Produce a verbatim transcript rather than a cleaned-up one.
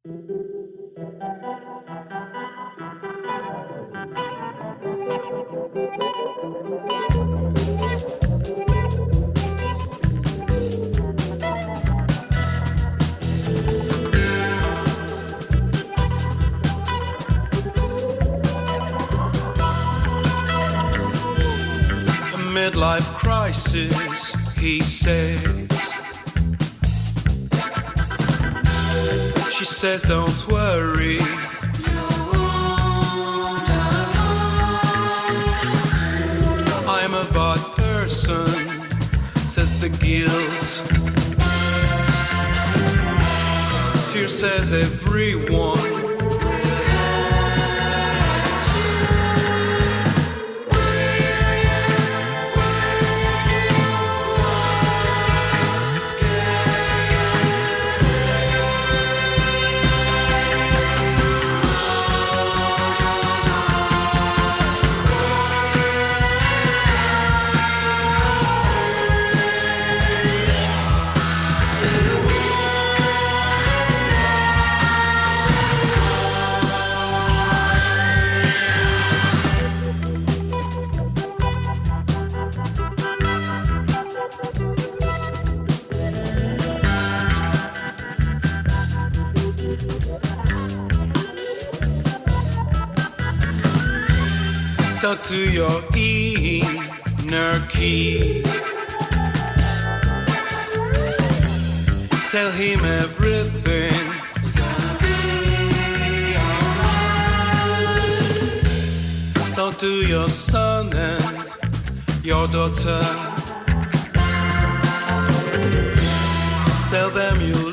Midlife crisis, he says. She says, don't worry. I'm a bad person, says the guilt. Fear says everyone. Talk to your inner kid. Tell him everything. Talk to your son and your daughter. Tell them you